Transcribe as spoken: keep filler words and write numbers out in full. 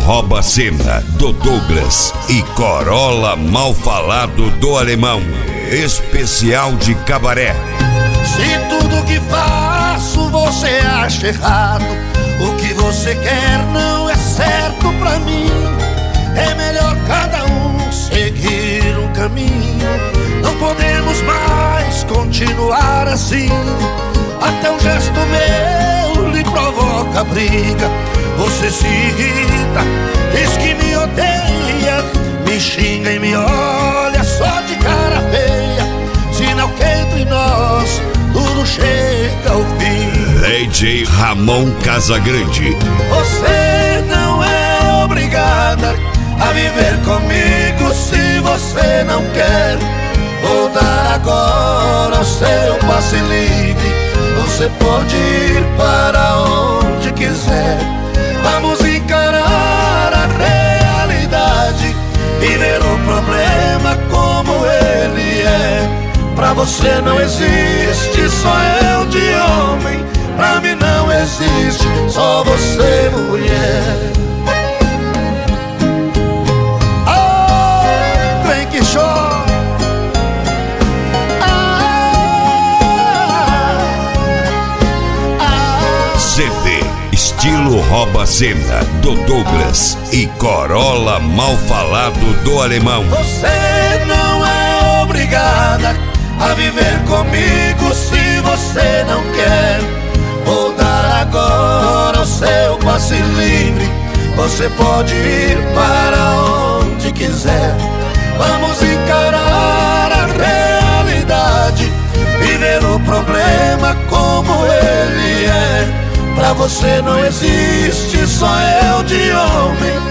rouba a cena, do Douglas e Corolla mal falado do Alemão. Especial de cabaré. Se tudo que faço você acha errado, o que você quer não é certo pra mim. É melhor cada um seguir um caminho. Não podemos mais continuar assim. Até um gesto meu lhe provoca briga. Você se irrita, diz que me odeia, me xinga e me olha só de cara feia. Sinal que entre nós tudo chega ao fim. D J Ramon Casagrande. Você não é obrigada a viver comigo se você não quer. Vou dar agora o seu passe livre. Você pode ir para onde quiser. Vamos encarar a realidade e ver o problema como ele é. Pra você não existe só eu de homem. Pra mim não existe só você mulher. Oh, vem que chora. C D estilo rouba cena do Douglas e Corolla mal falado do Alemão. Você não é obrigada a viver comigo se você não quer. Vou dar agora o seu passe livre. Você pode ir para onde quiser. Vamos encarar a realidade e ver o problema como ele é. Pra você não existe só eu de homem.